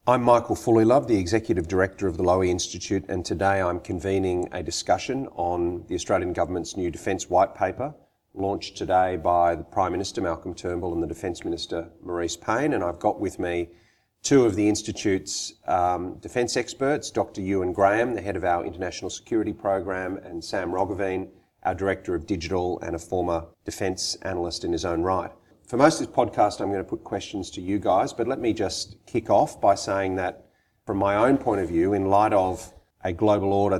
I'm Michael Fullilove, the Executive Director of the Lowy Institute, and today I'm convening a discussion on the Australian Government's new Defence White Paper, launched today by the Prime Minister Malcolm Turnbull and the Defence Minister Marise Payne. And I've got with me two of the Institute's defence experts, Dr. Ewan Graham, the head of our International Security Program, and Sam Roggeveen, our Director of Digital and a former defence analyst in his own right. For most of this podcast, I'm going to put questions to you guys, but let me just kick off by saying that from my own point of view, in light of a global order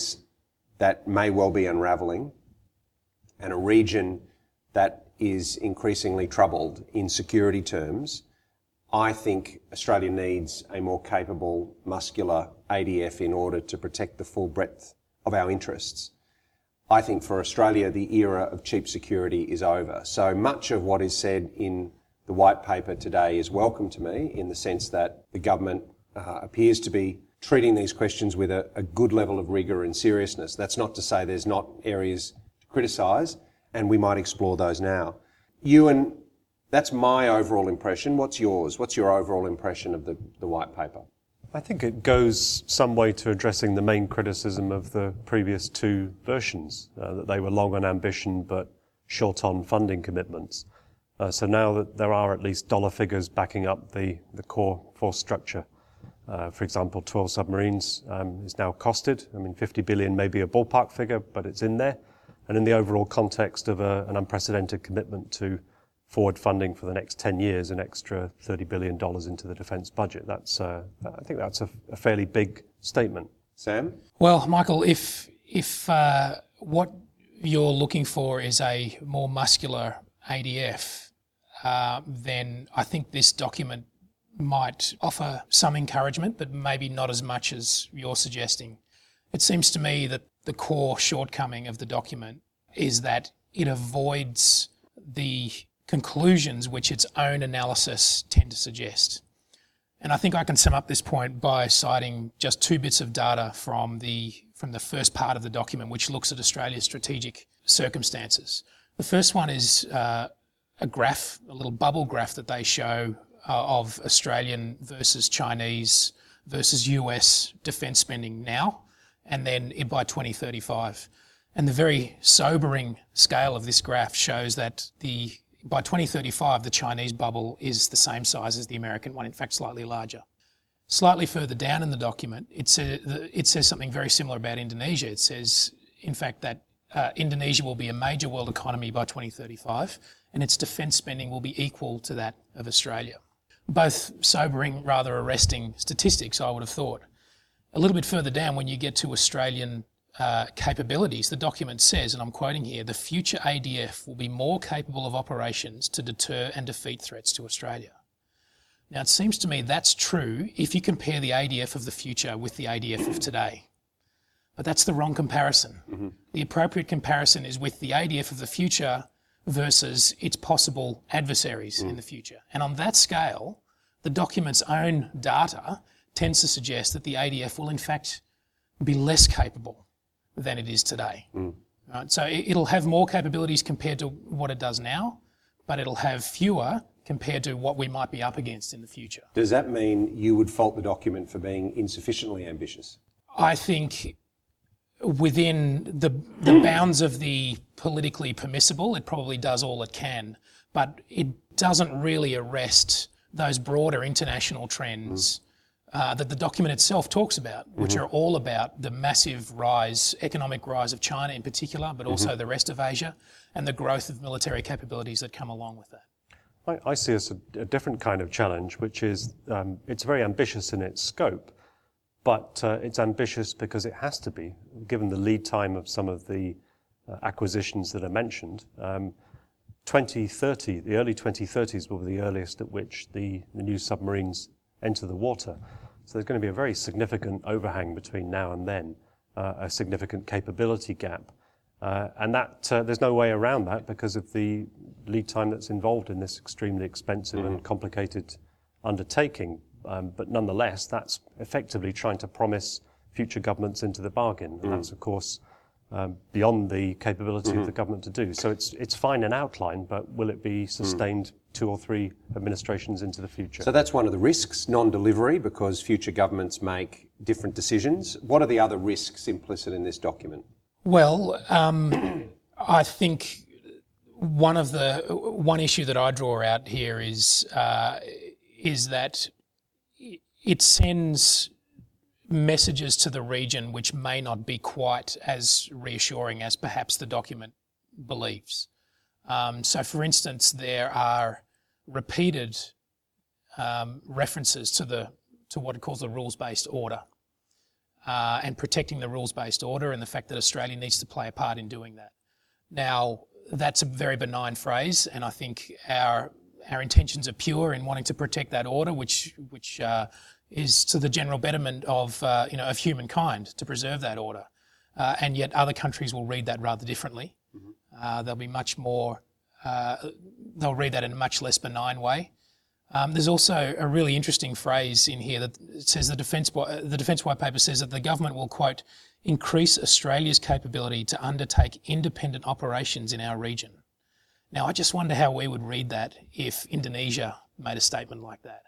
that may well be unravelling and a region that is increasingly troubled in security terms, I think Australia needs a more capable, muscular ADF in order to protect the full breadth of our interests. I think for Australia, the era of cheap security is over. So much of what is said in the white paper today is welcome to me, in the sense that the government appears to be treating these questions with a good level of rigour and seriousness. That's not to say there's not areas to criticise, and we might explore those now. Ewan, that's my overall impression. What's yours? What's your overall impression of the white paper? I think it goes some way to addressing the main criticism of the previous two versions, that they were long on ambition but short on funding commitments. So now that there are at least dollar figures backing up the core force structure, for example, 12 submarines is now costed. I mean, 50 billion may be a ballpark figure, but it's in there. And in the overall context of an unprecedented commitment to forward funding for the next 10 years, an extra $30 billion into the defence budget. I think that's a fairly big statement. Sam? Well, Michael, if what you're looking for is a more muscular ADF, then I think this document might offer some encouragement, but maybe not as much as you're suggesting. It seems to me that the core shortcoming of the document is that it avoids the conclusions which its own analysis tend to suggest. And I think I can sum up this point by citing just two bits of data from the first part of the document, which looks at Australia's strategic circumstances. The first one is a graph, a little bubble graph that they show of Australian versus Chinese versus US defence spending now, and then by 2035. And the very sobering scale of this graph shows that by 2035, the Chinese bubble is the same size as the American one, in fact, slightly larger. Slightly further down in the document, it says something very similar about Indonesia. It says, in fact, that Indonesia will be a major world economy by 2035, and its defence spending will be equal to that of Australia. Both sobering, rather arresting statistics, I would have thought. A little bit further down, when you get to Australian capabilities, the document says, and I'm quoting here, the future ADF will be more capable of operations to deter and defeat threats to Australia. Now, it seems to me that's true if you compare the ADF of the future with the ADF of today. But that's the wrong comparison. Mm-hmm. The appropriate comparison is with the ADF of the future versus its possible adversaries in the future. And on that scale, the document's own data tends to suggest that the ADF will in fact be less capable than it is today. Right? So it'll have more capabilities compared to what it does now, but it'll have fewer compared to what we might be up against in the future. Does that mean you would fault the document for being insufficiently ambitious? I think within the bounds of the politically permissible, it probably does all it can, but it doesn't really arrest those broader international trends that the document itself talks about, which are all about the massive economic rise of China in particular, but also the rest of Asia, and the growth of military capabilities that come along with that. I see as a different kind of challenge, which is it's very ambitious in its scope, but it's ambitious because it has to be, given the lead time of some of the acquisitions that are mentioned. 2030, the early 2030s will be the earliest at which the new submarines enter the water. So there's going to be a very significant overhang between now and then, a significant capability gap. And that there's no way around that because of the lead time that's involved in this extremely expensive and complicated undertaking. But nonetheless, that's effectively trying to promise future governments into the bargain. And that's, of course, beyond the capability of the government to do. So it's fine in outline, but will it be sustained 2 or 3 administrations into the future? So that's one of the risks, non-delivery, because future governments make different decisions. What are the other risks implicit in this document? Well, I think one issue that I draw out here is that it sends messages to the region which may not be quite as reassuring as perhaps the document believes. So, for instance, there are repeated references to what it calls the rules-based order, and protecting the rules-based order, and the fact that Australia needs to play a part in doing that. Now, that's a very benign phrase, and I think our intentions are pure in wanting to protect that order, which is to the general betterment of of humankind, to preserve that order. And yet other countries will read that rather differently. They'll be much more. They'll read that in a much less benign way. There's also a really interesting phrase in here that says the Defence White Paper says that the government will, quote, increase Australia's capability to undertake independent operations in our region. Now, I just wonder how we would read that if Indonesia made a statement like that.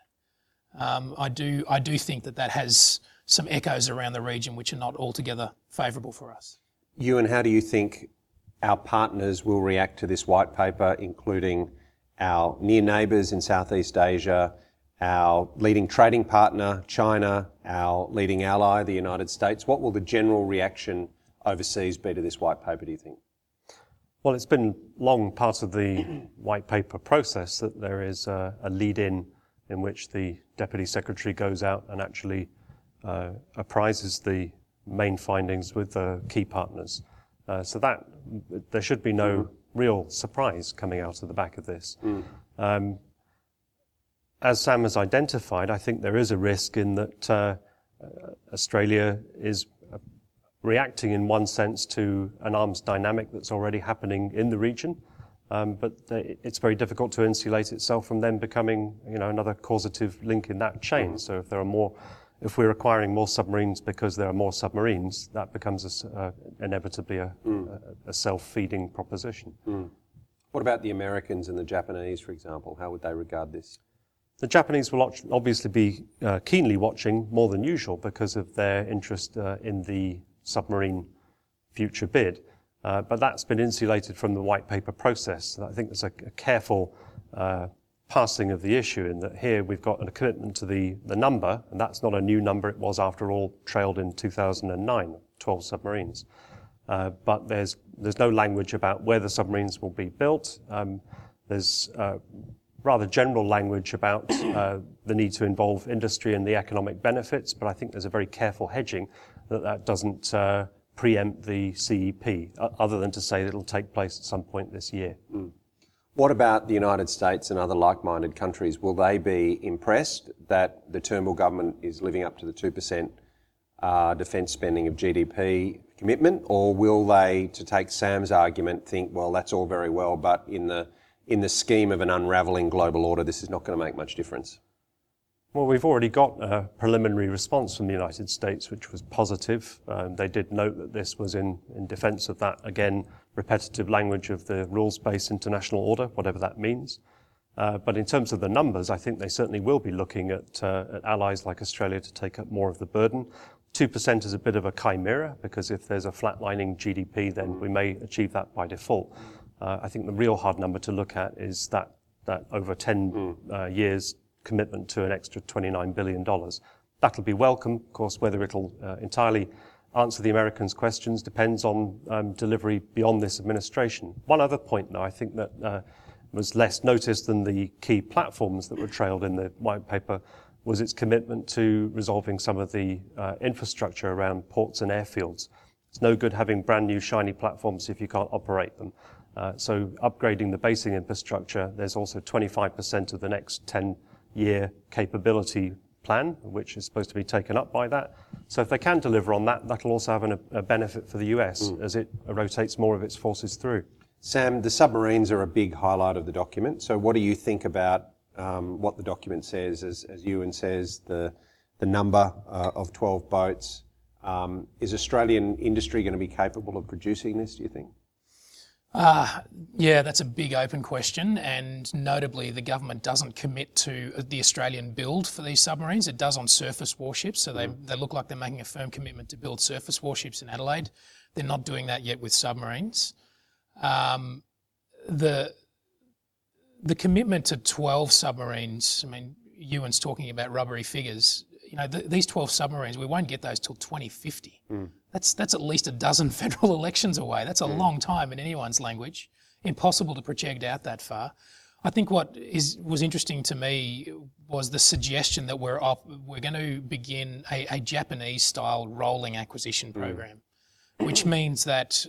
I do think that has some echoes around the region which are not altogether favourable for us. Ewan, how do you think our partners will react to this white paper, including our near neighbours in Southeast Asia, our leading trading partner, China, our leading ally, the United States? What will the general reaction overseas be to this white paper, do you think? Well, it's been long part of the white paper process that there is a lead-in in which the Deputy Secretary goes out and actually apprises the main findings with the key partners. So that there should be no real surprise coming out of the back of this. As Sam has identified, I think there is a risk in that Australia is reacting in one sense to an arms dynamic that's already happening in the region, but it's very difficult to insulate itself from then becoming, another causative link in that chain. So if we're acquiring more submarines because there are more submarines, that becomes inevitably a self-feeding proposition. What about the Americans and the Japanese, for example? How would they regard this? The Japanese will obviously be keenly watching more than usual because of their interest in the submarine future bid. But that's been insulated from the white paper process. I think there's a careful passing of the issue in that here we've got a commitment to the number, and that's not a new number. It was, after all, trailed in 2009, 12 submarines. But there's no language about where the submarines will be built. There's rather general language about the need to involve industry and the economic benefits, but I think there's a very careful hedging that doesn't preempt the CEP, other than to say that it'll take place at some point this year. What about the United States and other like-minded countries? Will they be impressed that the Turnbull government is living up to the 2% defence spending of GDP commitment, or will they, to take Sam's argument, think, well, that's all very well, but in the scheme of an unravelling global order, this is not going to make much difference? Well, we've already got a preliminary response from the United States, which was positive. They did note that this was in defence of that, again, repetitive language of the rules-based international order, whatever that means. But in terms of the numbers, I think they certainly will be looking at allies like Australia to take up more of the burden. 2% is a bit of a chimera, because if there's a flatlining GDP, then we may achieve that by default. I think the real hard number to look at is that over 10 years commitment to an extra $29 billion. That'll be welcome. Of course, whether it'll entirely answer the Americans' questions depends on delivery beyond this administration. One other point, though, I think that was less noticed than the key platforms that were trailed in the white paper was its commitment to resolving some of the infrastructure around ports and airfields. It's no good having brand new shiny platforms if you can't operate them. So upgrading the basing infrastructure, there's also 25% of the next 10-year capability plan, which is supposed to be taken up by that. So if they can deliver on that, that'll also have a benefit for the US as it rotates more of its forces through. Sam, the submarines are a big highlight of the document. So what do you think about what the document says, as Ewan says, the number of 12 boats, Is Australian industry going to be capable of producing this, do you think? Yeah, that's a big open question, and notably the government doesn't commit to the Australian build for these submarines. It does on surface warships, so they look like they're making a firm commitment to build surface warships in Adelaide. They're not doing that yet with submarines. The commitment to 12 submarines, I mean, Ewan's talking about rubbery figures. You know, these 12 submarines, we won't get those till 2050. That's at least a dozen federal elections away. That's a long time in anyone's language. Impossible to project out that far. I think what was interesting to me was the suggestion that we're going to begin a Japanese-style rolling acquisition program, which means that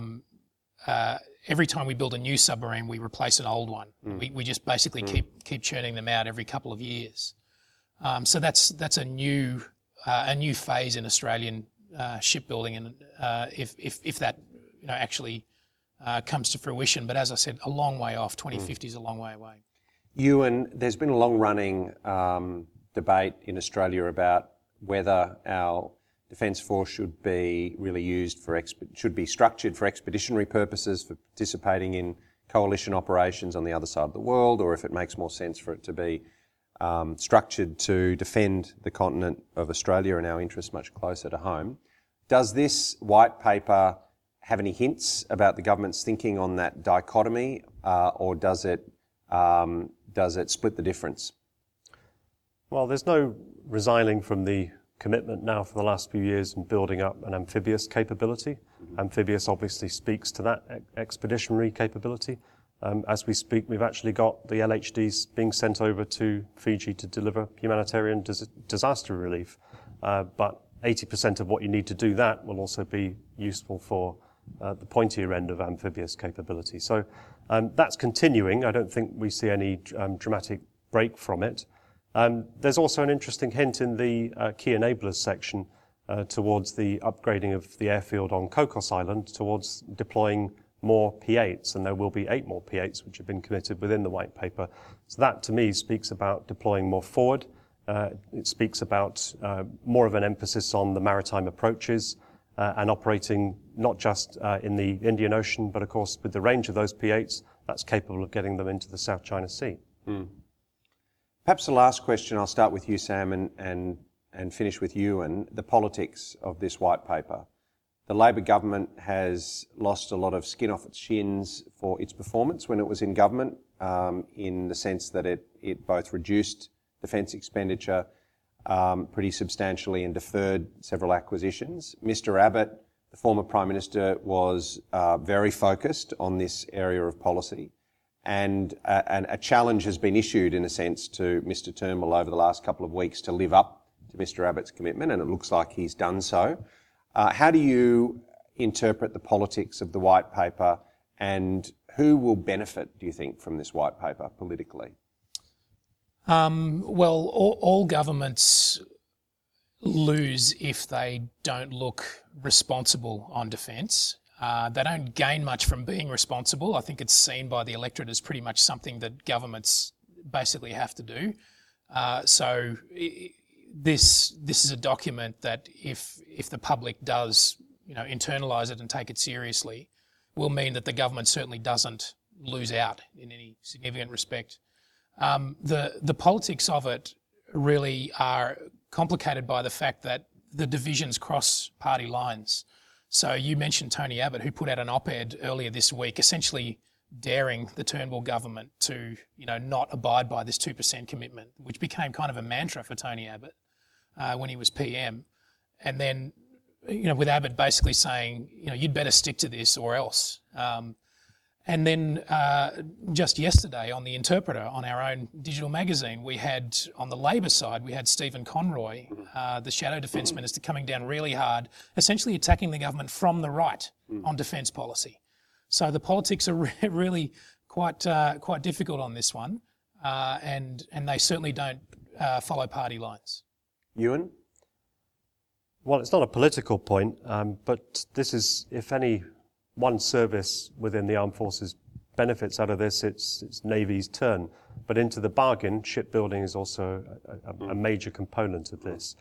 every time we build a new submarine, we replace an old one. We just basically keep churning them out every couple of years. So that's a new phase in Australian shipbuilding, and if that actually comes to fruition. But as I said, a long way off. 2050 is a long way away. Ewan, there's been a long-running debate in Australia about whether our Defence Force should be really used should be structured for expeditionary purposes, for participating in coalition operations on the other side of the world, or if it makes more sense for it to be structured to defend the continent of Australia and our interests much closer to home. Does this white paper have any hints about the government's thinking on that dichotomy, or does it split the difference? Well, there's no resigning from the commitment now for the last few years in building up an amphibious capability. Amphibious obviously speaks to that expeditionary capability. As we speak, we've actually got the LHDs being sent over to Fiji to deliver humanitarian disaster relief. But 80% of what you need to do that will also be useful for the pointier end of amphibious capability. So that's continuing. I don't think we see any dramatic break from it. There's also an interesting hint in the key enablers section towards the upgrading of the airfield on Cocos Island towards deploying more P8s, and there will be 8 more P8s which have been committed within the white paper. So that to me speaks about deploying more forward. It speaks about more of an emphasis on the maritime approaches and operating not just in the Indian Ocean, but of course with the range of those P8s, that's capable of getting them into the South China Sea. Perhaps the last question, I'll start with you, Sam, and finish with you, and the politics of this white paper. The Labor government has lost a lot of skin off its shins for its performance when it was in government, in the sense that it both reduced defence expenditure pretty substantially and deferred several acquisitions. Mr Abbott, the former Prime Minister, was very focused on this area of policy, and a challenge has been issued, in a sense, to Mr Turnbull over the last couple of weeks to live up to Mr Abbott's commitment, and it looks like he's done so. How do you interpret the politics of the white paper, and who will benefit, do you think, from this white paper politically? Well, all governments lose if they don't look responsible on defence. They don't gain much from being responsible. I think it's seen by the electorate as pretty much something that governments basically have to do. So this is a document that if the public does internalise it and take it seriously, will mean that the government certainly doesn't lose out in any significant respect. The politics of it really are complicated by the fact that the divisions cross party lines. So you mentioned Tony Abbott, who put out an op-ed earlier this week, essentially daring the Turnbull government to, not abide by this 2% commitment, which became kind of a mantra for Tony Abbott when he was PM. And then, with Abbott basically saying, you'd better stick to this or else. And then just yesterday on The Interpreter, on our own digital magazine, we had, on the Labor side, we had Stephen Conroy, the Shadow Defence Minister, coming down really hard, essentially attacking the government from the right on defence policy. So the politics are really quite difficult on this one, and they certainly don't follow party lines. Ewan? Well, it's not a political point, but this is, if any one service within the armed forces benefits out of this, it's Navy's turn. But into the bargain, shipbuilding is also a major component of this.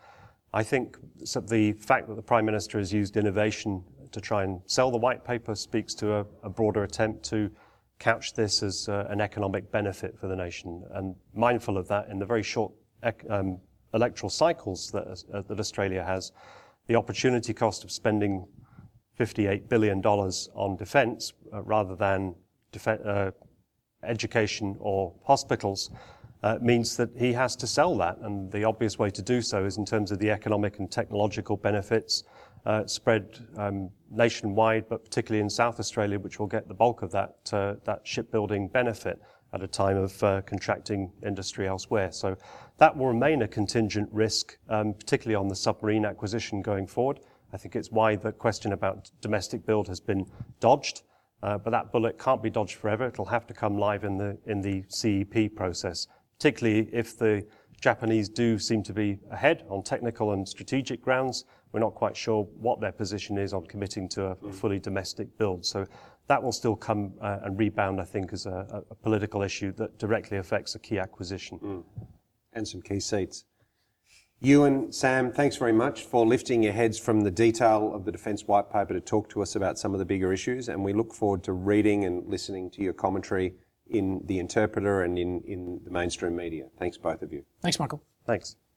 I think the fact that the Prime Minister has used innovation to try and sell the white paper speaks to a broader attempt to couch this as an economic benefit for the nation. And mindful of that, in the very short electoral cycles that Australia has, the opportunity cost of spending $58 billion on defence rather than education or hospitals means that he has to sell that. And the obvious way to do so is in terms of the economic and technological benefits spread nationwide, but particularly in South Australia, which will get the bulk of that shipbuilding benefit at a time of contracting industry elsewhere. So that will remain a contingent risk, particularly on the submarine acquisition going forward. I think it's why the question about domestic build has been dodged, but that bullet can't be dodged forever. It'll have to come live in the CEP process, particularly if the Japanese do seem to be ahead on technical and strategic grounds. We're not quite sure what their position is on committing to a fully domestic build. So that will still come and rebound, I think, as a political issue that directly affects a key acquisition. And some key seats. Ewan, Sam, thanks very much for lifting your heads from the detail of the Defence White Paper to talk to us about some of the bigger issues, and we look forward to reading and listening to your commentary in The Interpreter and in the mainstream media. Thanks, both of you. Thanks, Michael. Thanks.